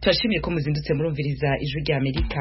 Turashimye ko muzindutse murumviriza ijwi rya Amerika.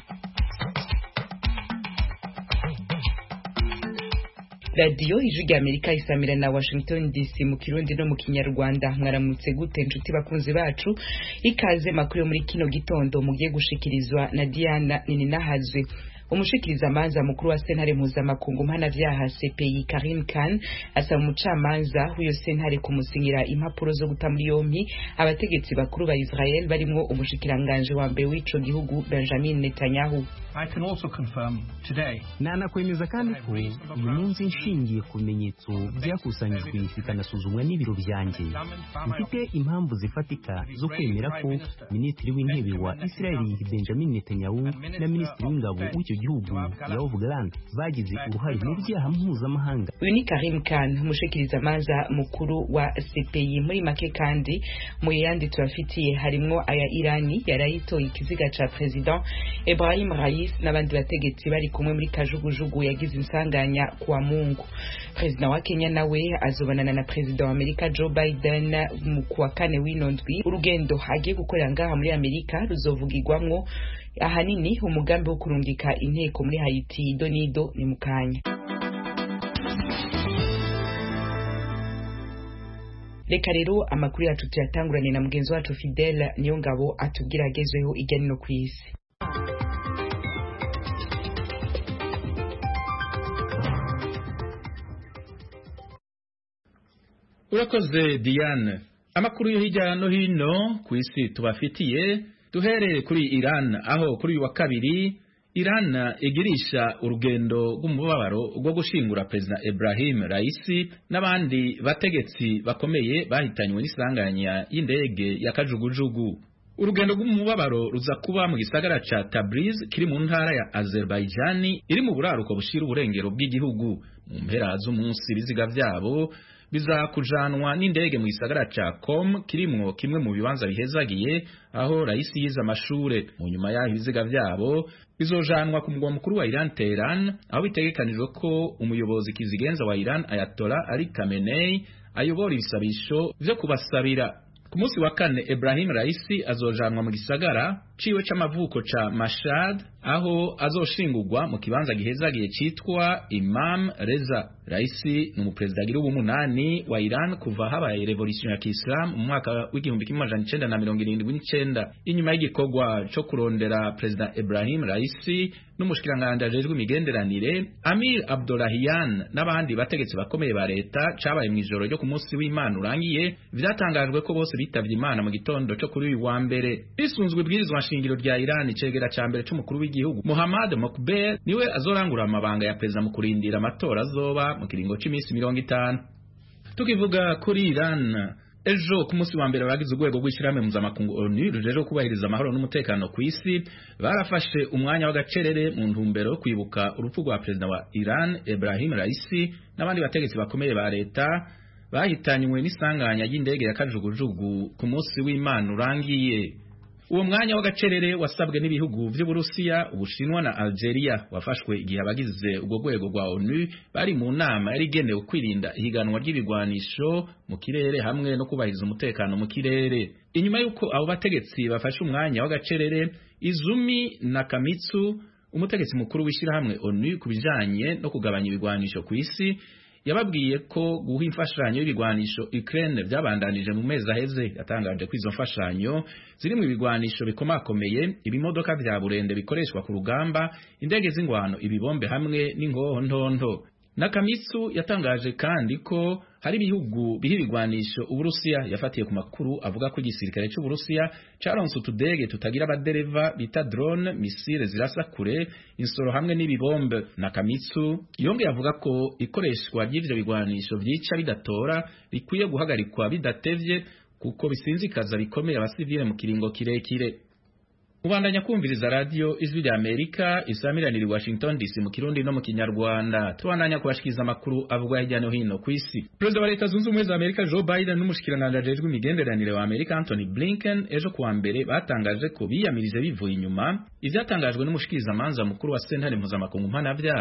Radio ijwi rya Amerika isamira na Washington DC mu Kirundi no mu Kinyarwanda. Mwaramutse gute nshuti bakunzi bacu, ikaze makuru muri kino gitondo mugiye gushikirizwa na Diana Nininahazwe. Umushikiriza manza mukuru wa sentare mpuzamakungu mpanavyaha CPI Karim Khan asaba umucamanza w'iyo sentare kumusinyira impapuro zo guta muri yompi abategetsi bakuru ba Israel barimwo umushikiranganje wa mbere w'ico gihugu Benjamin Netanyahu. I can also confirm today. Nanakwemeza kandi ko uyu munsi nshingiye ku bimenyetso byakusanyijwe bikanasuzumwa n'ibiro byanjye mfite impamvu zifatika zo kwemera ko minisitiri w'intebe wa Israel Benjamin Netanyahu na minisitiri w'ingabo w'icyo gihugu Yoav Gallant bagize uruhare mu byaha mpuzamahanga. Uyu ni Karim Khan, umushikiriza manza mukuru wa CPI. Muri make kandi mu yandi turafitiye harimwo aya Irani yarayitoye ikiziga ca president Ebrahim Raisi n'abandi bategetsi bari kumwe muri kajugujugu yagize insanganya kwa Mungu. President wa Kenya nawe azobonana na president wa Amerika Joe Biden mu kwa kane w'inondwi. Urugendo hagiye gukorera ngaha muri Amerika ruzovugirwamwo ahanini umugambi wo kurungika inteko muri Haiti. Donido ni mukanya. Reka rero amakuru yacu tuyatangurane na mugenzi wacu Fidel Niyongabo atubwira agezweho ijya no kwisi. Urakoze Diane. Amakuru yo hirya no hino ku isi tubafitiye, duhereye kuri Iran, aho kuri wa kabiri Iran igirisha urugendo rw'umubabaro rwo gushingura President Ebrahim Raisi n'abandi bategetsi bakomeye bahitanywe n'isanganya y'indege ya kajugujugu. Urugendo rw'umubabaro ruza kuba mu gisagara ca Tabriz kiri mu ntara ya Azerbaijan iri mu buraruko bushira uburengero bw'igihugu. Mu mpera z'umunsi biziga vyabo bizakujanwa n'indege mu gisagara ca Qom kirimwo kimwe mu bibanza bihezagiye aho Raisi yize amashure. Mu nyuma y'aho ibiziga vyabo bizojanwa ku mugwa mukuru wa Iran Tehran, aho bitegekanijwe ko umuyobozi kizigenza wa Iran Ayatollah Ali Khamenei ayobora ibisabisho vyo kubasabira. Ku munsi wa kane Ebrahim Raisi azojanwa mu gisagara ciwe c'amavuko ca Mashhad, aho azoshingurwa mu kibanza gihezagiye citwa Imam Reza. Raisi ni umuperezida agira ubumunani wa Iran kuva habaye revolution ya Kiislam mu mwaka w'igihumbi kimwe amajana icenda na mirongo irindwi n'icenda. Inyuma y'igikorwa co kurondera President Ebrahim Raisi n'umushikiranganje ajejwe imigenderanire Amir Abdollahian n'abandi bategetsi bakomeye ba leta cabaye mu ijoro ryo ku munsi w'Imana urangiye, vyatangajwe ko bose bitavye Imana mu gitondo co kuri uyu wa mbere. Bisunzwe ibwirizwa nshingiro rya Iran, icegera ca mbere c'umukuru w'igihugu Mohammad Mokber niwe azorangura amabanga ya perezida mu kurindira amatora azoba mu kiringo c'imisi 50. Tukivuga kuri Iran, ejo ku munsi wa mbere abagize urwego rw'ishyirahamwe mpuzamakungu ONU rujeje kubahiriza amahoro n'umutekano ku isi barafashe umwanya w'agacerere mu ntumbero yo kwibuka urupfu rwa perezida wa Iran Ebrahim Raisi n'abandi bategetsi bakomeye ba leta bahitanywe n'isanganya y'indege ya kajugujugu ku munsi w'Imana urangiye. Uwo mwanya w'agacerere wasabwe n'ibihugu vy'Uburusiya, Ubushinwa na Algeria, wafashwe igihe abagize ubwo rwego rwa ONU bari mu nama yari igenewe kwirinda ihiganwa ry'ibigwanisho mu kirere hamwe no kubahiriza umutekano mu kirere. Inyuma y'uko abo bategetsi bafashe umwanya w'agacerere, Izumi Nakamitsu, umutegetsi mukuru w'ishyirahamwe ONU kubijanye no kugabanya ibigwanisho ku isi, yababwiye ko guha imfashanyo y'ibigwanisho Ukraine byabandanije mu mezi aheze. Yatangaje ko izo mfashanyo ziri mu ibigwanisho bikomakomeye, ibimodoka vya burende bikoreshwa ku rugamba, indege z'ingwano, ibibombe hamwe n'ingoho ntonto. Nakamitsu yatangaje kandi ko hari ibihugu biha ibigwanisho Uburusiya. Yafatiye ku makuru avuga ko igisirikare c'Uburusiya caronse utudege tutagira abadereva bita drone, misile zirasa kure, insoro hamwe n'ibibombe. Nakamitsu yongeye avuga ko ikoreshwa ry'ivyo bigwanisho vyica bidatora rikwiye guhagarikwa bidatevye kuko bisinzikaza bikomeye abasivile mu kiringo kirekire. Ubandanya kumviriza radio ijwi rya Amerika isamiranira i Washington DC mu Kirundi no mu Kinyarwanda. Tubandanya kubashikiza amakuru avugwa hirya no hino ku isi. President wa Leta Zunze Ubumwe za Amerika Joe Biden n'umushikiranganje ajejwe imigenderanire wa Amerika Anthony Blinken ejo kuwa mbere batangaje ko biyamirije bivuye inyuma ivyatangajwe n'umushikiriza manza mukuru wa sentare mpuzamakungu mpanavyaha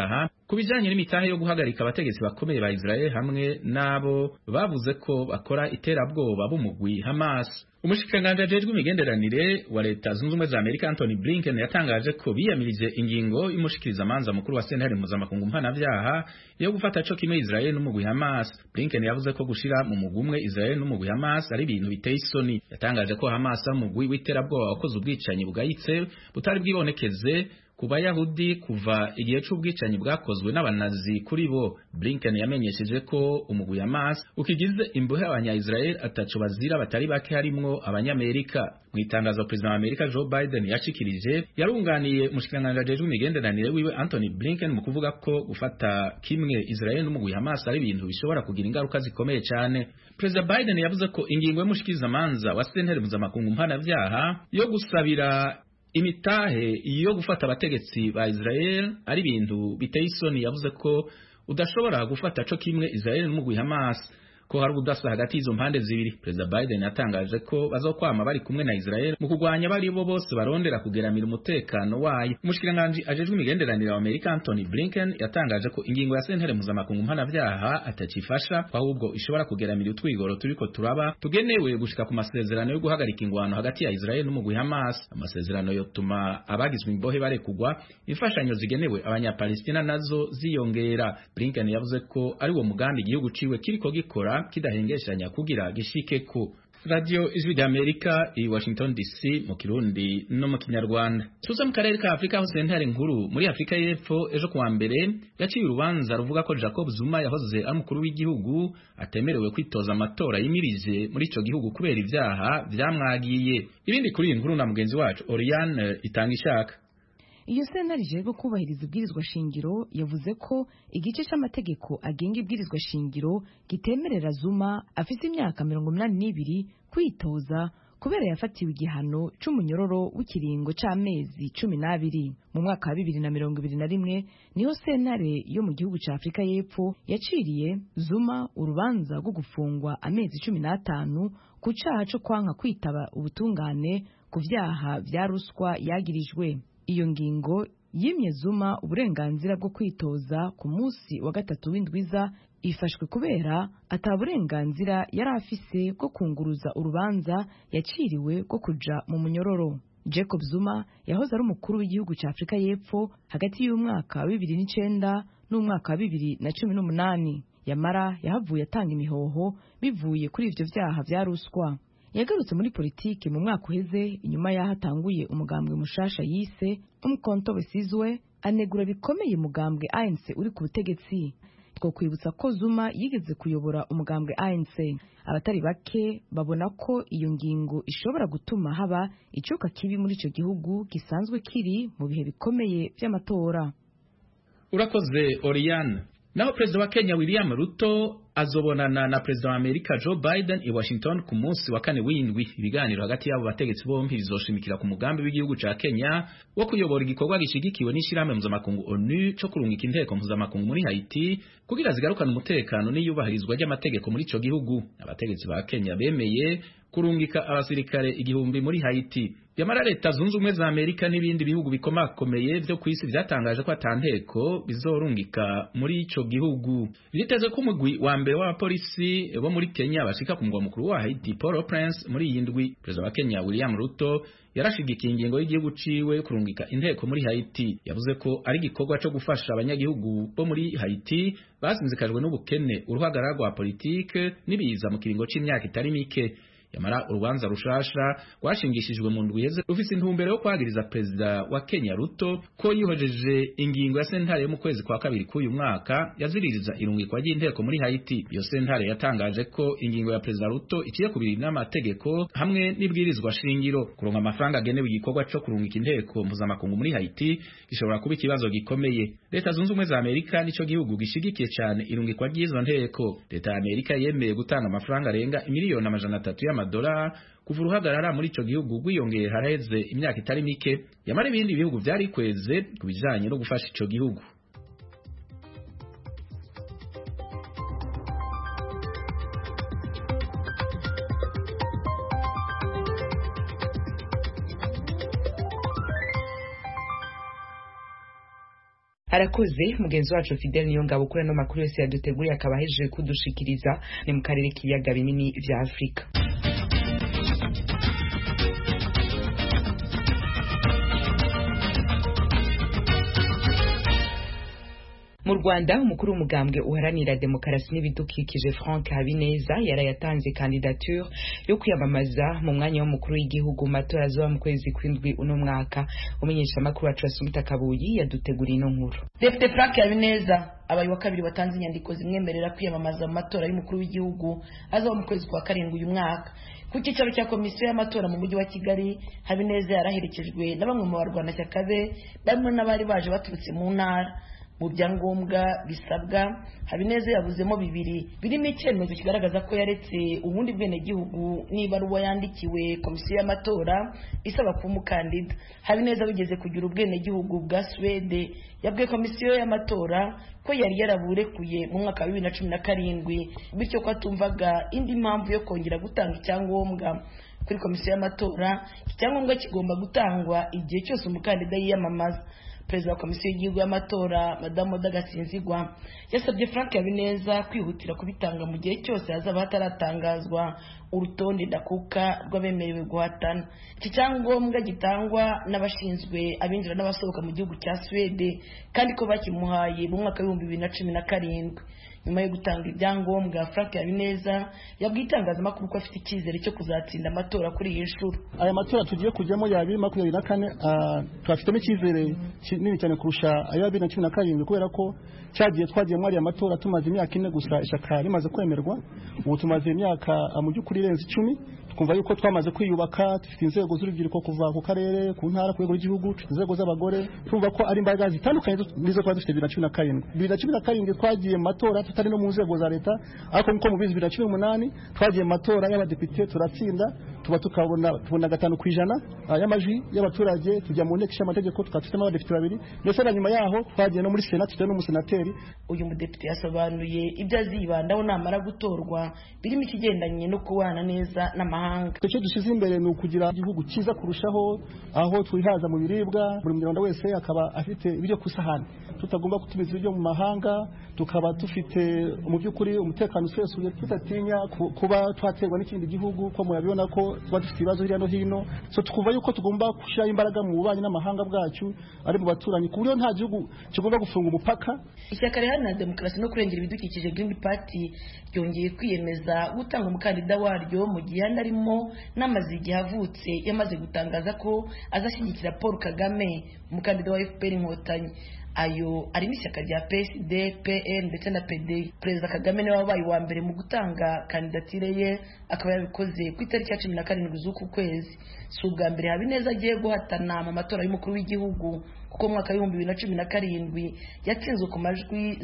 kubijanye n'imitahe yo guhagarika abategetsi bakomeye ba Israel hamwe nabo bavuze ko bakora iterabwoba b'umugwi Hamas. Umushikiranganji ajejwe imigenderanire wa leta zunze ubumwe za Amerika Anthony Blinken yatangaje ko biyamirije ingingo y'umushikirizamanza mukuru wa sentare mpuzamakungu mpanavyaha yo gufata co kimwe Israel n'umugwi Hamas. Blinken yavuze ko gushira mu mugwi umwe Israel n'umugwi Hamas ari ibintu biteye isoni. Yatangaje ko Hamas ari umugwi w'iterabwoba wakoze ubwicanyi bugayitse butari bwibonekeze ku Bayahudi kuva igihe c'ubwicanyi bwakozwe n'abanazi kuri bo. Blinken yamenyesheje ko umugwi Hamas ukigize imbohe abanya-Israel ataco bazira batari bake harimwo abanyamerika. Mu itangazo President wa Amerika Joe Biden yashikirije yarunganiye umushikiranganji ajejwe imigenderanire wiwe Anthony Blinken mu kuvuga ko gufata kimwe Israel n'umugwi Hamas ari ibintu bishobora kugira ingaruka zikomeye cyane. President Biden yavuze ko ingingo y'umushikirizamanza wa sentare mpuzamakungu mpanavyaha yo gusabira imitahe yo gufata abategetsi ba Israel ari ibintu biteye isoni. Yavuze ko udashobora gufata co kimwe Israel n'umugwi Hamas, ko hari ubudasa hagati y'izo mpande zibiri. President Biden yatangaje ko bazokwama bari kumwe na Israel mu kugwanya bari bo bose barondera kugeramira umutekano wayo. Umushikiranganji ajejwe imigenderanire wa Amerika Anthony Blinken yatangaje ko ingingo ya sentare mpuzamakungu mpanavyaha atacifasha, ahubwo ishobora kugeramira utwigoro turiko turaba tugenewe gushika ku masezerano yo guhagarika ingwano hagati ya Israel n'umugwi Hamas. Amasezerano yotuma abagizwe imbohe barekugwa, imfashanyo zigenewe abanyapalestina nazo ziyongera. Blinken yavuze ko ari wo mugambi igihugu ciwe kiriko gikora kidahengeshanya kugira gishike ku Radio Ijwi d'Amerika i Washington DC mu Kirundi no mu Kinyarwanda. Tuza mu karere ka Afrika hose sentare nkuru muri Afrika y'Epfo ejo kuwa mbere yaciye urubanza ruvuga ko Jacob Zuma yahoze ari umukuru w'igihugu atemerewe kwitoza amatora yimirije muri ico gihugu kubera ivyaha vyamwagiye. Ibindi kuri iyi nkuru na mugenzi wacu Oriane Itangishaka. Iyo sentare ijejwe kubahiriza ibwirizwa shingiro yavuze ko igice c'amategeko agenga ibwirizwa shingiro gitemerera Zuma afise imyaka 82 kwitoza kubera yafatiwe igihano c'umunyororo w'ikiringo c'amezi 12. Mu mwaka wa 2021 niho sentare yo mu gihugu ca Afrika y'Epfo yaciriye Zuma urubanza rwo gufungwa amezi 15 ku caha co kwanka kwitaba ubutungane ku vyaha vya ruswa yagirijwe. Iyo ngingo yimye Zuma uburenganzira bwo kwitoza ku munsi wa gatatu w'indwiza ifashwe kubera ataburenganzira yari afise bwo kunguruza urubanza yaciriwe bwo kuja mu munyororo. Jacob Zuma yahoze ari umukuru w'igihugu ca Afrika y'Epfo hagati y'umwaka wa 2009 n'umwaka wa 2018. Yamara yahavuye atanga imihoho bivuye kuri ivyo vyaha vya ruswa. Yagarutse muri politike mu mwaka uheze inyuma yaho atanguye umugambwe mushasha yise Umkhonto weSizwe, anegura bikomeye umugambwe ANC uri ku butegetsi. Twokwibutsa ko Zuma yigeze kuyobora umugambwe ANC. Abatari bake babona ko iyo ngingo ishobora gutuma haba icuka kibi muri ico gihugu gisanzwe kiri mu bihe bikomeye vy'amatora. Urakoze Oriane. Naho President wa Kenya William Ruto azobonana na President wa Amerika Joe Biden i Washington ku munsi wa kane w'indwi. Ibiganiro hagati y'abo bategetsi bombi bizoshimikira ku mugambi w'igihugu ca Kenya wo kuyobora igikorwa gishigikiwe n'ishirahamwe mpuzamakungu ONU co kurungika inteko mpuzamakungu muri Haiti kugira zigarukane umutekano n'iyubahirizwa ry'amategeko muri ico gihugu. Abategetsi ba Kenya bemeye kurungika abasirikare 1000 muri Haiti. Yamara leta zunze ubumwe za Amerika n'ibindi bihugu bikomakomeye byo kwisi byatangaje ko atanteko bizorungika muri ico gihugu. Biteze ko umugwi wa mbere w'abapolisi bo muri Kenya bashika ku mugwa mukuru wa Haiti Port-au-Prince muri iyi ndwi. President wa Kenya William Ruto yarashigikiye ingingo y'igihugu ciwe kurungika inteko muri Haiti. Yavuze ko ari igikorwa cyo gufasha abanyagihugu bo muri Haiti basinzikajwe n'ubukene, uruhagarara rwa politike n'ibiza mu kiringo c'imyaka itari mike. Yamara urubanza rushasha rwashingishijwe mu ndwi yeze rufise intumbero yo kwagiriza President wa Kenya Ruto ko yihojeje ingingo ya sentare yo mu kwezi kwa kabiri k'uyu mwaka yaziririza irungikwa ry'inteko muri Haiti. Iyo sentare yatangaje ko ingingo ya President Ruto iciye kubiri n'amategeko hamwe n'ibwirizwa shingiro. Kuronka amafaranga agenewe igikorwa cyo kurungika inteko mpuzamakungu muri Haiti gishobora kuba ikibazo gikomeye. Leta zunze ubumwe za Amerika nico gihugu gishigikiye cyane irungikwa ry'izo nteko. Leta ya Amerika yemeye gutanga amafaranga arenga miliyoni 300 $100 kuva uruhagarara muri ico gihugu gwiyongeye haraheze imyaka itari mike. Yamara ibindi bihugu vyari kweze kubijanye no gufasha ico gihugu. arakoze mugenzi wacu Fidel Niyongabo kuri no makuru yose yaduteguriye akaba hejeje kudushikiriza ni mu karere k'ibiyaga binini vya Afrika. Mu Rwanda umukuru w'umugambwe uharanira demokarasi n'ibidukikije Frank Habineza yarayatanze candidature yo kwiyamamaza mu mwanya w'umukuru w'igihugu matora azoba mu kwezi kw'indwi uno mwaka. Umenyesha makuru wacu Asumta Kabuyi yaduteguriye ino nkuru. Depite Frank Habineza abaye wa kabiri batanze inyandiko zimwemerera kwiyamamaza mu matora y'umukuru w'igihugu azoba mu kwezi kwa karindwi uyu mwaka. Ku cyicaro cya komisiyo y'amatora mu mujyi wa Kigali, Habineza yaraherekejwe na bamwe mu barwanashyaka be barimo n'abari baje baturutse mu ntara. Mu byangombwa bisabwa Habineza yavuzemo bibiri birimo icyemezo kigaragaza ko yaretse ubundi bwene gihugu n'ibaruwa yandikiwe komisiyo y'amatora isaba kuba umukandida. Habineza bigeze kugira ubwene gihugu bwa Swede yabwiye komisiyo y'amatora ko yari yaraburekuye mu mwaka wa 2017 bityo ko atumvaga indi mpamvu yo kongera gutanga icyangombwa. Kuri komisiyo y'amatora icyangombwa kigomba gutangwa igihe cyose umukandida yiyamamaza. Perezida wa komisiyo y'igihugu y'amatora Madame Oda Gasinzigwa yasabye Frank Habineza kwihutira kubitanga mu gihe cyose hazaba hataratangazwa urutonde ndakuka rw'abemerewe guhatana. Iki cyangombwa gitangwa n'abashinzwe abinjira n'abasohoka mu gihugu cya Swede kandi ko bakimuhaye mu mwaka wa 2017. Nyuma yo gutanga ibyangombwa Frank Habineza yabwiye itangazamakuru ko afite icyizere cyo kuzatsinda amatora kuri iyi nshuro. Aya matora tugiye kujyamo ya 2024 twafitemo icyizere kinini cyane kurusha aya 2017 kubera ko cyagiye twagiye muri aya matora tumaze imyaka ine gusa ishaka rimaze kwemerwa. Ubu tumaze imyaka mu by'ukuri irenze 10 twumva yuko twamaze kwiyubaka, dufite inzego z'urubyiruko kuva ku karere ku ntara ku rwego rw'igihugu, inzego z'abagore, twumva ko ari imbaraga zitandukanye nizo twari dufite 2017 twagiye mu matora tutari no mu nzego za leta, ariko nko mu 2018 twagiye mu matora y'abadepite turatsinda tubona 5% y'amajwi y'abaturage, tujya mu nteko y'amategeko tukatutema abadepite babiri, ndetse na nyuma yaho twagiye no muri senate tujya no mu senateri. Uyu mudepite yasobanuye ibyo azibandaho namara gutorwa birimo ikigendanye no kubana neza n'amahanga. Icyo dushyize imbere ni ukugira igihugu cyiza kurushaho, aho twihaza mu biribwa, buri munyarwanda wese akaba afite ibyo ku isahani, tutagomba kutumiza ibyo mu mahanga, tukaba dufite mu by'ukuri umutekano usesuye, tutatinya kuba twaterwa n'ikindi gihugu ko murabibona ko tuba dufite ibibazo hirya no hino. So tukumva yuko tugomba gushyira imbaraga mu bubanyi n'amahanga bwacu ari mu baturanyi, ku buryo nta gihugu kigomba gufunga umupaka. Ishyaka riharanira demokarasi no kurengera ibidukikije Green Party ryongeye kwiyemeza gutanga umukandida waryo mu gihe arimo n'amaze igihe avutse yamaze gutangaza ko azashyigikira Paul Kagame, umukandida wa FPR Inkotanyi. Ayo ari n'ishyaka rya PSD, PN ndetse na PD. Perezida Kagame niwe wabaye wa mbere mu gutanga kandidatire ye, akaba yabikoze ku itariki ya 17 z'uku kwezi. Si ubwa mbere Habineza agiye guhatana mu matora y'umukuru w'igihugu, kuko mu mwaka wa 2017 yatsinzwe ku majwi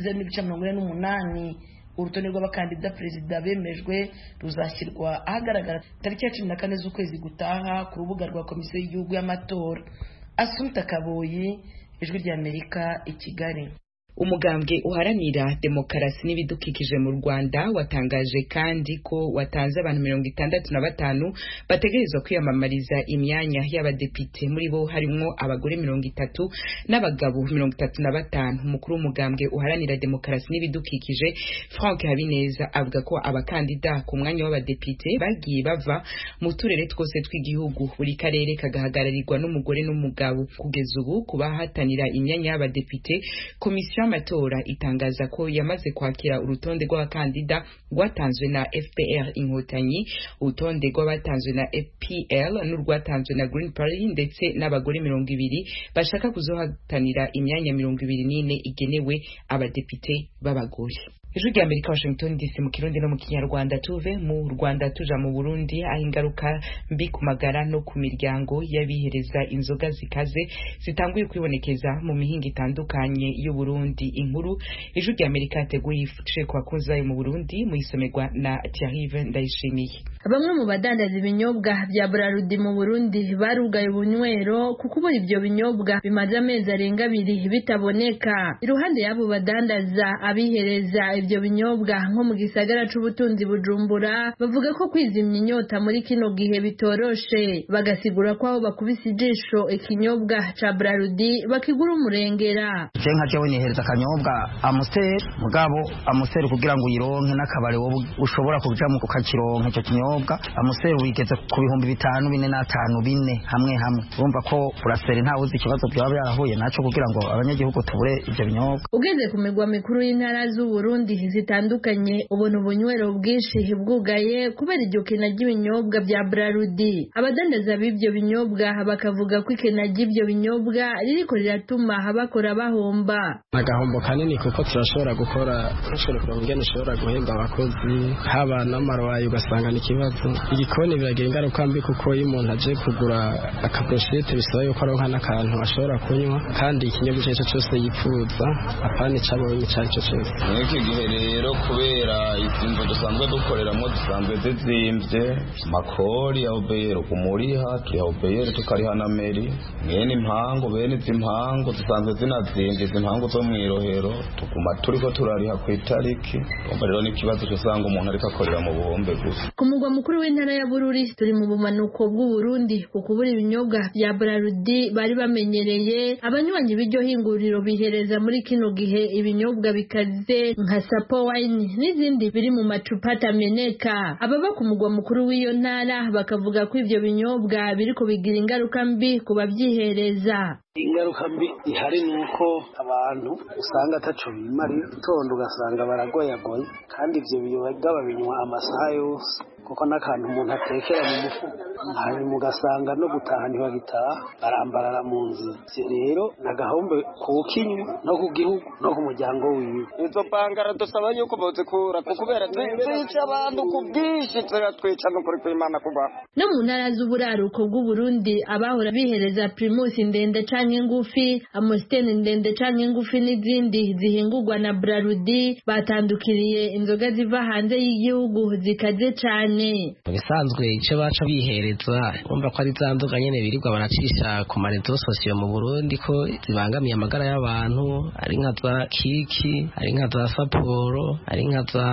0.48. Urutonde rw'abakandida perezida bemejwe ruzashyirwa ahagaragara tariki ya 14 z'ukwezi gutaha ku rubuga rwa komisiyo y'igihugu y'amatora. Asumta Kaboyi, Ijwi ry'Amerika, i Kigali. Umugambwe uharanira demokarasi n'ibidukikije mu Rwanda watangaje kandi ko watanze abantu 65 bategerezwa kwiyamamariza imyanya y'abadepite, muri bo harimo abagore 30 n'abagabo 35. Umukuru w'umugambwe uharanira demokarasi n'ibidukikije Frank Habineza avuga ko abakandida ku mwanya w'abadepite bagiye bava mu turere twose tw'igihugu, buri karere kagahagararirwa n'umugore n'umugabo. Kugeza ubu kubahatanira imyanya y'abadepite, komisiyo y'amatora itangaza ko yamaze kwakira urutonde rw'abakandida rwatanzwe na FPR Inkotanyi, urutonde rw'abatanzwe na FPL n'urwatanzwe na Green Party, ndetse n'abagore 200 bashaka kuzohatanira imyanya 24 igenewe abadepite b'abagore. Ijwi ry'Amerika, Washington DC, mu Kirundi no mu Kinyarwanda. Tuve mu Rwanda tuja mu Burundi, aho ingaruka mbi ku magara no ku miryango y'abihereza inzoga zikaze zitanguye kwibonekeza mu mihinga itandukanye y'u Burundi. Inkuru Ijwi ry'Amerika yateguye ifuce ku bakunzi bayo mu Burundi, muyisomerwa na Thierry Ndayishimiye. Bamwe mu badandaza ibinyobwa bya Braludi mu Burundi barugaye ubunywero kuko ubura ibyo binyobwa bimaze amezi arenga 2 bitaboneka. Iruhande y'abo badandaza abihereza ivyo binyobwa nko mu gisagara c'ubutunzi Bujumbura bavuga ko kwizimya inyota muri kino gihe bitoroshe, bagasigura ko aho bakubise ijisho ikinyobwa ca Braludi bakigura umurengera. Cenka jewe nihereza akanyobwa Amstel, mugabo Amstel kugira ngo uyironke n'akabare wowe ushobora kuja mu ukakironka ico kinyobwa Amstel wigeze ku 5,000 4,500 hamwe urumva ko Brasserie nta uzi ikibazo byaba yarahuye naco kugira ngo abanyagihugu tubure ivyo binyobwa. Ugeze ku migwa mikuru y'intara z'u Burundi zitandukanye ubona ubunywero bwinshi bwugaye kubera iryo kena ry'ibinyobwa bya Braludi. Abadandaza b'ivyo binyobwa bakavuga ko ikena ry'ivyo binyobwa ririko riratuma bakora bahomba. Agahombo kanini kuko turashobora gukora ingene ushobora guhemba abakozi haba n'amaroyi ugasanga n'ikibazo. Igikoni biragira ingaruka mbi kuko iyo umuntu aje kugura akaproshete bisaba yuko aronka n'akantu ashobora kunywa kandi ikinyobwa icyo cyose yifuza apana icabonye icyo cyose. N'iki gihe rero kubera izinzo dusanzwe dukoreramo dusanzwe zizimvye makori ya obero kumuriha ya obero tukariha na meri mwene impango bene zimpango dusanzwe zinazimvye impango zo mwirohero tukuma turiko turariha ku itariki umva rero n'ikibazo cyosanga umuntu ariko akorera mu buhombe gusa. Ku mugwa mukuru w'intara ya Bururi turi mu bumanuko bw'u Burundi kukubura ibinyobwa bya Braludi bari bamenyereye, abanywanyi b'iryo hinguriro bihereza muri kino gihe ibinyobwa bikaze nka Sapo wine n'izindi biri mu macupa atameneka. Ababa ku mugwa mukuru w'iyo ntara bakavuga ko ivyo binyobwa biriko bigira ingaruka mbi ku bavyihereza. Ingaruka mbi ihari nuko abantu usanga ataco bimarira itondo ugasanga baragoyagoye kandi ivyo biyoga babinywa amasaha yose kuko n'akantu umuntu atekera mu mufu hanyuma ugasanga no gutaha ntibagitaha barambarara mu nzira. Rero nagahombe kukinywa no ku gihugu no ku muryango wiwe. Izo bangara dusaba yuko bozikura kubera twica abantu ku bwinshi twica no kuri kw'Imana kuba. No mu ntara z'uburaruko bw'u Burundi abahora bihereza Primus ndende canke ngufi, Amstel ndende canke ngufi n'izindi zihingurwa na Braludi batandukiriye inzoga ziva hanze y'igihugu zikaze cane. Bisanzwe ico baca bihereza umva ko ari zanduka nyene birirwa baracisha ku marezo sosiyo mu Burundi ko zibangamiye amagara y'abantu, ari nka za Kiki, ari nka za Sapporo, ari nka za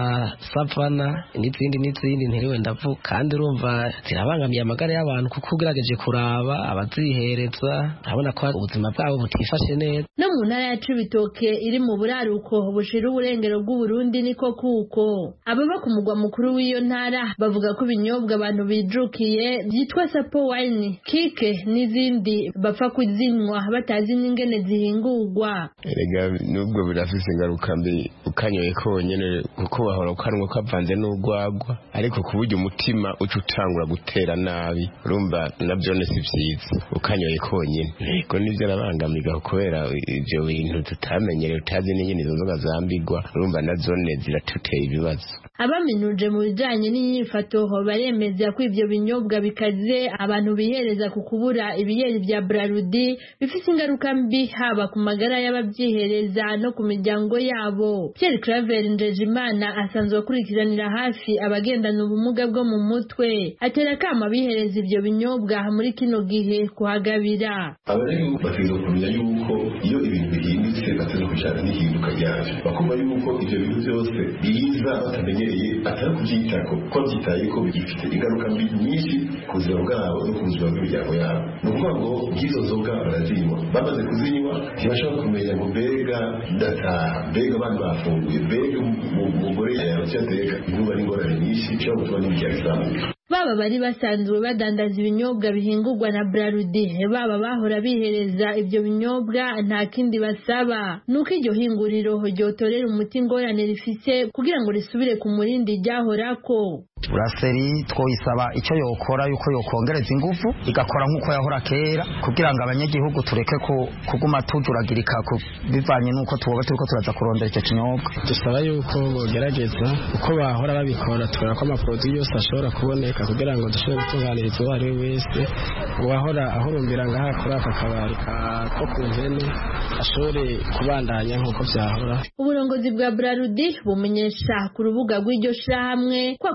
Savana n'izindi ntiriwe ndavuga, kandi urumva zirabangamiye amagara y'abantu kuko ugerageje kuraba abazihereza urabona ko ubuzima bwabo butifashe neza. No mu ntara ya Cibitoke iri mu buraruko bushira uburengero bw'u Burundi niko kuko ababa ku mugwa mukuru w'iyo ntara bavuga ko ibinyobwa abantu bijukiye byitwa Sapo wine, Kike n'izindi bapfa kuzinywa batazi n'ingene zihingurwa. Erega nubwo birafise ingaruka mbi ukanyoye konyene kuko bahora ukanwa kavanze n'urwagwa ariko kuburyo umutima uca utangura gutera nabi urumva navyo ne si vyiza ukanyoye konyene. Ego nivyo arabangamiga kubera ivyo bintu tutamenyereye utazi n'ingene izo nzoga zambigwa urumva nazone ziratuteye ibibazo. Abaminuje mu bijanye n'inyifato baremeza ko ivyo binyobwa bikaze abantu bihereza ku kubura ibiyeri vya Braludi bifise ingaruka mbi haba ku magara y'abavyihereza no ku miryango yabo. Pierre Claver Ndejimana asanzwe akurikiranira hafi abagendana ubumuga bwo mu mutwe, atera kama bihereza ivyo binyobwa muri kino gihe kuhagabira. Abarego bategerezwa kumenya yuko iyo ibintu bihindutse bateza kushaka n'ihinduka ryavyo, bakumva yuko ivyo bintu vyose biza batamenyereye atari kuvyitako ko byitaye ko bigifite ingaruka mbi nyinshi ku buzima bwabo no ku buzima bw'imiryango yabo. Ni ukuvuga ngo nk'izo nzoga barazinywa, bamaze kuzinywa ntibashobora kumenya ngo mbega ndataha, mbega abana bafunguye, mbega umugore yavyateka, inkuba n'ingorane nyinshi bishobora gutuma n'imiryango izamuka. Baba bari basanzwe badandaza ibinyobwa bihingurwa na Braludi, baba bahora bihereza ivyo binyobwa nta kindi basaba nuko iryo hinguriro ryotorera umuti ingorane rifise kugira ngo risubire ku murindi ryahorako. Brasserie twoyisaba icyo yokora yuko yokongereza ingufu igakora nkuko yahora kera kugira ngo abanyagihugu tureke kuguma tujuragirika bivanye nuko tuboba turiko turaza kurondera icyo kinyobwa. Dusaba yuko bogerageza uko bahora babikora tukora ko amaproduit yose ashobora kuboneka kugira ngo dushobore gutunganiriza uwo ari we wese uwahora ahurumbira ngaha kuri aka kabari ko ku mpene ashobore kubandanya nkuko vyahora. Uburongozi bwa Braludi bumenyesha ku rubuga rw'iryo shirahamwe ko ako kamo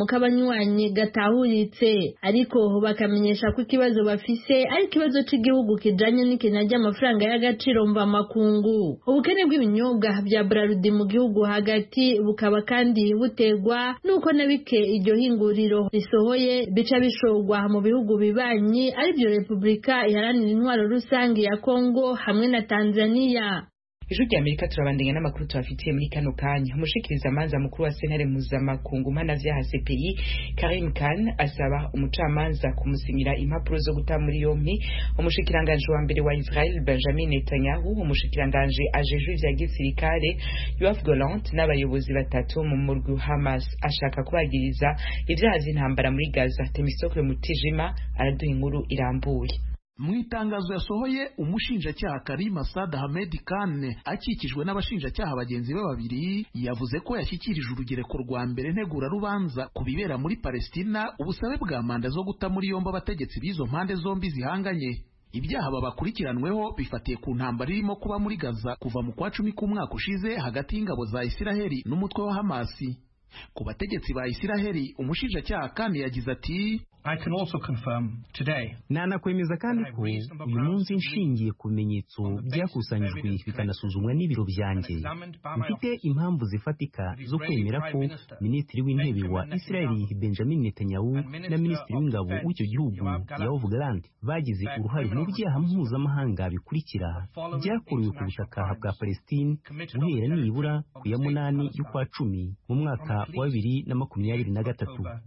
k'abanywanyi gatahuritse ariko bakamenyesha ko ikibazo bafise ari ikibazo c'igihugu kijanye n'ikena ry'amafaranga y'agaciro mva makungu. Ubukene bw'ibinyobwa bya Braludi mu gihugu hagati bukaba kandi butegwa nuko na bike iryo hinguriro risohoye bica bishogwa mu bihugu bibanyi arivyo Repubulika Iharanira Intwaro Rusange ya Kongo hamwe na Tanzania. Ijwi ry'Amerika turabandanya n'amakuru tubafitiye muri kano kanya. Umushikirizamanza mukuru wa sentare mpuzamakungu mpanavyaha CPI Karim Khan asaba umucamanza kumusinyira impapuro zo guta muri yompi umushikiranganje wa mbere wa Israel Benjamin Netanyahu, umushikiranganje ajejwe ivya gisirikare Yoav Gallant n'abayobozi batatu mu murwi Hamas ashaka kubagiriza ivyaha vy'intambara muri Gaza. Temistokle Mutijima araduha inkuru irambuye. Mu itangazo yasohoye umushinjacyaha Karim Ahmed Khan akikijwe n'abashinjacyaha bagenzi be babiri yavuze ko yashyikirije urugereko rwa mbere ntegura rubanza ku bibera muri Palestina ubusabe bwa manda zo guta muri yombi abategetsi b'izo mpande zombi zihanganye. Ibyaha babakurikiranweho bifatiye ku ntambara irimo kuba muri Gaza kuva mu kwa 10 k'umwaka ushize hagati y'ingabo za Isiraheli n'umutwe wa Hamasi. Ku bategetsi ba Isiraheli umushinjacyaha kandi yagize ati I can also confirm today. Nanakwemeza kandi ko uyu munsi nshingiye ku bimenyetso byakusanyijwe bikanasuzumwa n'ibiro byanjye mfite impamvu zifatika zo kwemera ko Minisitiri w'Intebe wa Israel Benjamin Netanyahu na Minisitiri w'Ingabo w'icyo gihugu Yoav Gallant bagize uruhare mu byaha mpuzamahanga bikurikira byakorewe ku butaka bwa Palestine guhera nibura ku ya 8 y'ukwa 10 mu mwaka wa 2023.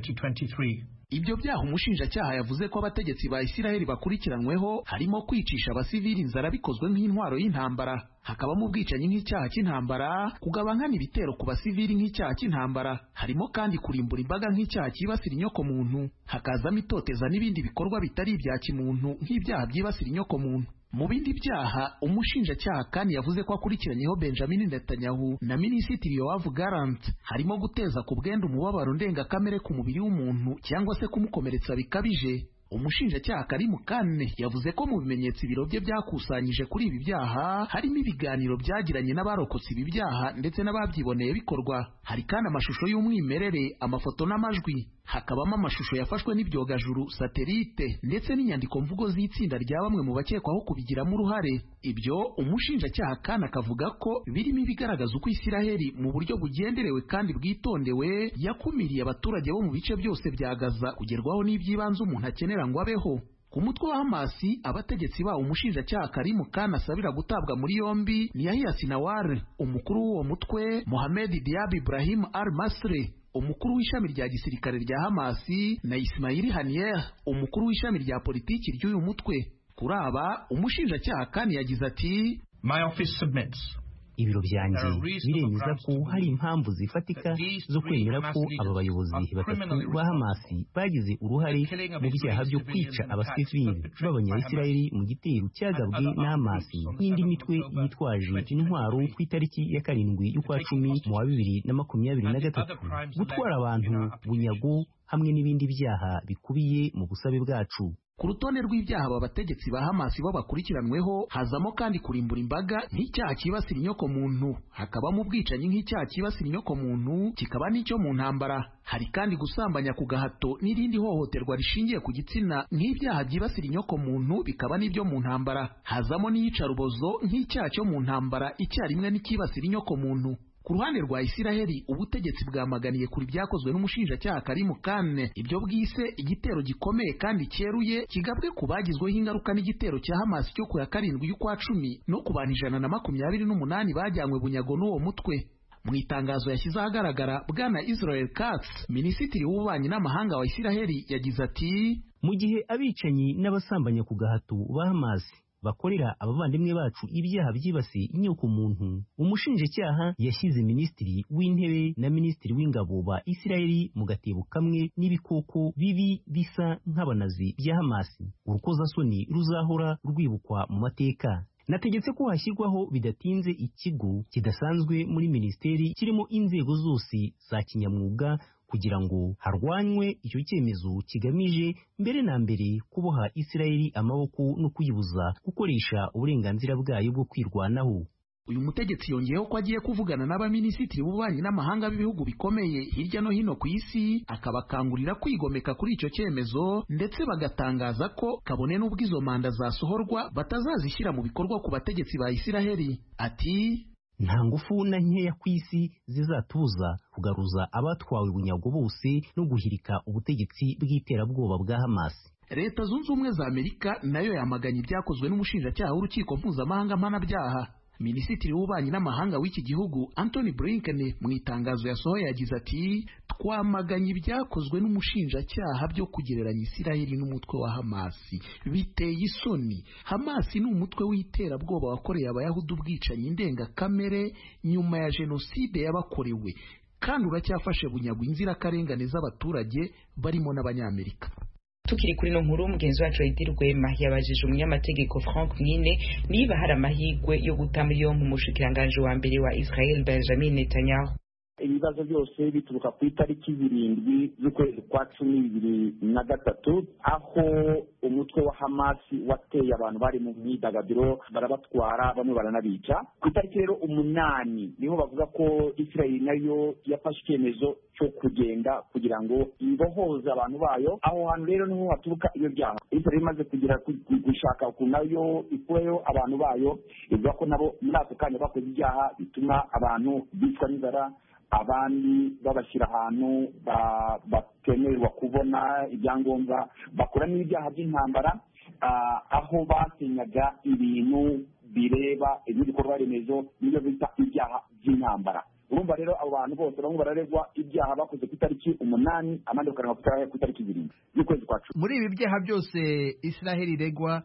Ibyo byaha umushinjacyaha yavuze ko abategetsi ba Isiraheli bakurikiranweho harimo kwicisha abasivili inzara bikozwe nk'intwaro y'intambara, hakabamo ubwicanyi nk'icyaha cy'intambara, kugabankana ibitero ku basivili nk'icyaha cy'intambara, harimo kandi kurimbura imbaga nk'icyaha cyibasira inyoko muntu, hakazamo itoteza n'ibindi bikorwa bitari ibya kimuntu nk'ibyaha byibasira inyoko muntu. Mu bindi byaha umushinjacyaha kandi yavuze ko akurikiranyeho Benjamin Netanyahu na Minisitiri Yoav Gallant harimo guteza ku bwenda umubabaro ndengakamere ku mubiri w'umuntu cyangwa se kumukomeretsa bikabije. Umushinjacyaha Karim Khan yavuze ko mu bimenyetso ibiro bye byakusanyije kuri ibi byaha harimo ibiganiro byagiranye n'abarokotse ibi byaha ndetse n'ababyiboneye bikorwa. Hari kandi amashusho y'umwimerere, amafoto n'amajwi, hakabamo amashusho yafashwe n'ibyogajuru, satelite ndetse n'inyandiko mvugo z'itsinda rya bamwe mu bakekwaho kubigiramo uruhare. Ibyo umushinjacyaha kandi akavuga ko birimo ibigaragaza uko Isiraheli mu buryo bugenderewe kandi bwitondewe yakumiriye abaturage bo mu bice byose bya Gaza kugerwaho n'iby'ibanze umuntu akenera ngo abeho. Ku mutwe wa Hamasi abategetsi bawo umushinjacyaha Karim Khan asabira gutabwa muri yombi ni Yahya Sinawar, umukuru w'uwo mutwe, Mohamed Diab Ibrahim al-Masri, umukuru w'ishami rya gisirikare rya Hamasi, na Ismail Haniyeh, umukuru w'ishami rya politiki ry'uyu mutwe. Kuri aba umushinjacyaha kandi yagize ati My office submits. Ibiro byanjye biremeza ko hari impamvu zifatika zo kwemera ko aba bayobozi batatu ba Hamasi bagize uruhare mu byaha byo kwica abasivili b'Abanyayisiraheli mu gitero cyagabwe na Hamasi n'indi mitwe yitwaje intwaro ku itariki ya 7 y'ukwa 10 mu wa 2023, gutwara abantu bunyago hamwe n'ibindi byaha bikubiye mu busabe bwacu. Ku rutonde rw'ibyaha aba bategetsi ba Hamasi bakurikiranweho hazamo kandi kurimbura imbaga nk'icyaha cyibasira inyoko muntu, hakabamo ubwicanyi nk'icyaha cyibasira inyoko muntu kikaba n'icyo mu ntambara. Hari kandi gusambanya ku gahato n'irindi hohoterwa rishingiye ku gitsina nk'ibyaha byibasira inyoko muntu bikaba n'ibyo mu ntambara. Hazamo n'iyicarubozo nk'icyaha cyo mu ntambara icyarimwe n'ikibasira inyoko muntu. Ku ruhande rwa Isiraheli ubutegetsi bwamaganiye kuri byakozwe n'umushinjacyaha Karim Khan ibyo bwise igitero gikomeye kandi cyeruye kigabwe ku bagizweho ingaruka n'igitero cya Hamas cyo ku ya 7 y'ukwa 10 no ku bantu 128 bajyanywe bunyago n'uwo mutwe. Mu itangazo yashyize ahagaragara Bwana Israel Katz, Minisitiri w'ububanyi n'amahanga wa Isiraheli, yagize ati mu gihe abicanyi n'abasambanya ku gahato ba Hamas bakorera abavandimwe bacu ibyaha byibasiye inyoko muntu, umushinjacyaha yashyize Minisitiri w'Intebe na Minisitiri w'Ingabo ba Isiraheli mu gatebo kamwe n'ibikoko bibi bisa nk'abanazi bya Hamasi. Urukozasoni ruzahora rwibukwa mu mateka. Nategetse ko hashyirwaho bidatinze ikigo kidasanzwe muri Minisiteri kirimo inzego zose za kinyamwuga kugira ngo harwanywe icyo cyemezo kigamije mbere na mbere kuboha Isiraheli amaboko no kuyibuza gukoresha uburenganzira bwayo bwo kwirwanaho. uyu mutegetsi yongeyeho ko agiye kuvugana n'abaminisitiri b'ububanyi n'amahanga b'ibihugu bikomeye hirya no hino ku isi akabakangurira kwigomeka kuri icyo cyemezo ndetse bagatangaza ko kabone n'ubwo izo manda zasohorwa batazazishyira mu bikorwa ku bategetsi ba Isiraheli. Ati nta ngufu na nkeya ku isi zizatuza kugaruza abatwawe bunyago bose no guhirika ubutegetsi bw'iterabwoba bwa Hamas. Leta Zunze Ubumwe za Amerika nayo yamaganye ibyakozwe n'umushinjacyaha w'urukiko mpuzamahanga mpanabyaha. Minisitiri w'ububanyi n'amahanga w'iki gihugu Anthony Blinken mu itangazo yasohoye yagize ati twamaganye ibyakozwe n'umushinjacyaha byo kugereranya Isiraheli n'umutwe wa Hamas. Biteye isoni. Hamas ni umutwe w'iterabwoba wakoreye abayahudi ubwicanyi ndengakamere nyuma ya jenoside yabakorewe kandi uracyafashe bunyago inzirakarengane z'abaturage barimo n'Abanyamerika. Tukiri kuri no nkuru mugenzi wacu Rwema yabajije umunyamategeko Frank Mwine niba hari amahirwe yo guta yo nk'umushikiranganje wa mbere wa Israel Benjamin Netanyahu. Ibibazo byose bituruka ku itariki 7 z'ukwezi kwa 2023 aho umutwe wa Hamas wateye abantu bari mu myidagaduro barabatwara bamwe baranabica. Ku itariki rero 8 niho bavuga ko Israel nayo yafashe icyemezo cyo kugenda kugira ngo ibohoze abantu bayo. Aho hantu rero niho haturuka iyo byaha. Israel imaze kugira gushaka kunayo ikuyeyo abantu bayo ivuga ko nabo muri ako kanya bakoze ibyaha bituma abantu bicwa n'inzara, abandi babashyira ahantu batemererwa kubona ibyangombwa, bakora n'ibyaha by'intambara aho basenyaga ibintu bireba ibikorwa remezo n'ibyo bita ibyaha by'intambara. Urumva rero abo bantu bose bamwe bararegwa ibyaha bakoze ku itariki 8 amande bakaranwa ku itariki 7 y'ukwezi kwa 10. Muri ibi byaha byose Israel iregwa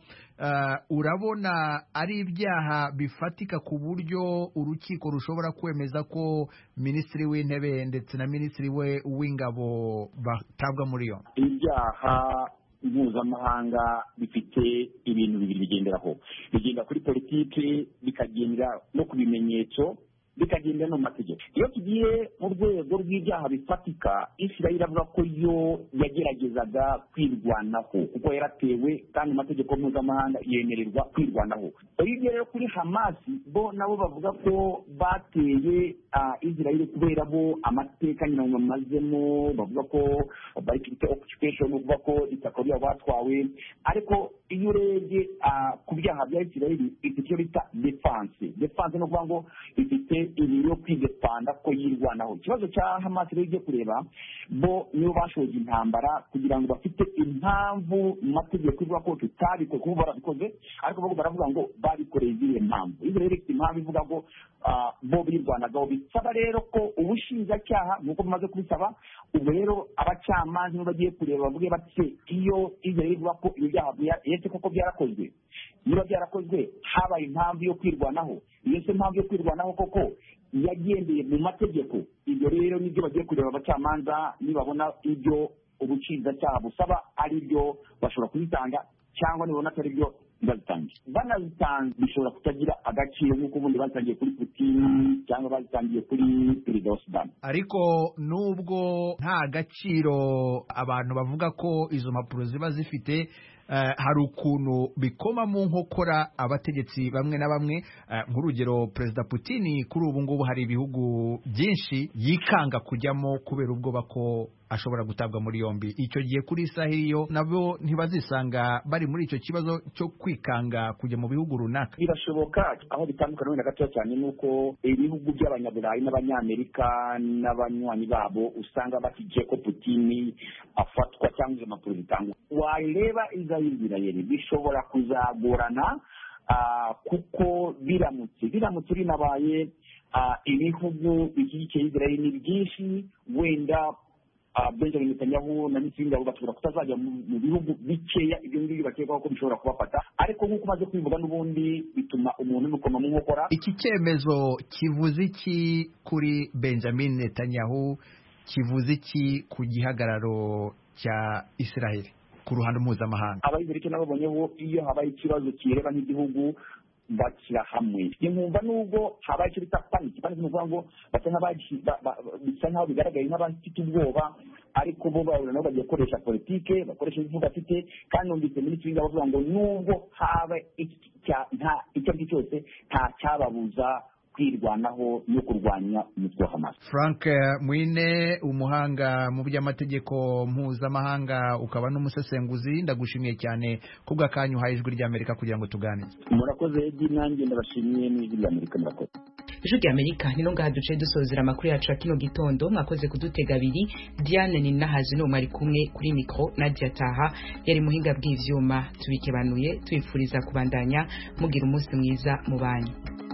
urabona ari ibyaha bifatika ku buryo urukiko rushobora kwemeza ko minisitiri w'intebe ndetse na minisitiri w'ingabo batabwa muri yo. Ibyaha mpuzamahanga bifite ibintu bibiri bigenderaho, bigenda kuri politiki bikagendera no ku bimenyetso bikagenda no mategeko. Iyo tugiye mu rwego rw'ibyaha bifatika, Israel avuga ko yo yageragezaga kwirwanaho kuko yaratewe kandi amategeko mpuzamahanga yemererwa kwirwanaho. Iyo rero kuri Hamas bo nabo bavuga ko bateye Israel kubera bo amateka nyine bamazemo, bavuga ko bari kwita occupation, bavuga ko itakoriya batwawe. Ariko iyo urebye ku byaha bya Israel icyo bita defense no kuvuga ngo ifite ibiro kwidepanda ko yirwanaho. Ikibazo cya Hamas rero igiye kureba bo niyo bashoje intambara kugira ngo bafite impamvu mu mategeko ivuga ko tutabikoze kuba barabikoze, ariko bo baravuga ngo babikoreye izihe mpamvu. Izo rero ifite impamvu ivuga ngo bo birwanagaho. Bisaba rero ko ubushinjacyaha nk'uko bumaze kubisaba, ubwo rero abacamanza nibo bagiye kureba bavuge bati iyo Israel ivuga ko ibyo byaha yese koko byarakozwe, niba byarakozwe habaye impamvu yo kwirwanaho, iyo se impamvu yo kwirwanaho koko yagendeye mu mategeko. Ibyo rero nibyo bagiye kureba abacamanza, nibabona ibyo ubucinzacyaha busaba ari byo bashobora kubitanga, cyangwa nibona atari byo banazitanze bishobora kutagira agaciro nk'uko ubundi bazitangiye kuri Putin cyangwa bazitangiye kuri Perezida wa Sudan. Ariko nubwo nta gaciro abantu bavuga ko izo mpapuro ziba zifite, hari ukuntu bikoma mu nkokora abategetsi bamwe na bamwe. Nk'urugero Perezida Putin kuri ubu ngubu hari ibihugu byinshi yikanga kujyamo kubera ubwoba ko ashobora gutabwa muri yombi. Icyo gihe kuri Israel yo nabo ntibazisanga bari muri icyo kibazo cyo kwikanga kujya mu bihugu runaka. Birashoboka, aho bitandukana wenda gato cyane nuko ibihugu by'abanyaburayi n'abanyamerika n'abanywanyi babo usanga bakije ko Putin afatwa cyangwa izo mpapuro zitangwa. Wareba Israel bishobora kuzagorana kuko biramutse binabaye ibihugu bishyigikiye Israel ni byinshi, wenda Benjamin Netanyahu na minisitiri w'ingabo bashobora kutazajya mu bihugu bikeya ibyo ngibyo bakekwaho ko bishobora kubafata. Ariko nk'uko umaze kwivuga n'ubundi bituma umuntu bimukoma mu nkokora. Iki cyemezo kivuze iki kuri Benjamin Netanyahu, kivuze iki ku gihagararo cya Israel ku ruhando mpuzamahanga? Abayizirike nabo bonyeho iyo habaye ikibazo kireba nk'igihugu bashyira hamwe nkumva nubwo habaye icyo bita paniki ni ukuvuga ngo bisa nk'aho bigaragaye nk'abafite ubwoba ariko bo nabo bagiye gukoresha politike bakoresha imvugo afite kandi numvise minisitiri w'ingabo avuga ngo nubwo haba icyo ari cyo cyose nta cyababuza kwirwanaho no kurwanya umutwe wa Hamas. Frank Mwine, umuhanga mu by'amategeko mpuzamahanga ukaba n'umusesenguzi, ndagushimiye cyane kubw'akanyu uhaye Ijwi ry'Amerika kugira ngo tuganire. Murakoze Edi, nanjye ndabashimiye n'Ijwi ry'Amerika murakoze. Ijwi ry'Amerika ni ngaha duce dusozera amakuru yacu ya kino gitondo. Mwakoze kudutega abiri. Diane Ninahazi no mwari kumwe kuri mikro, Nadia Taha yari muhinga bw'ivyuma. Tubikebanuye tubifuriza kubandanya mugira umunsi mwiza mu banyu.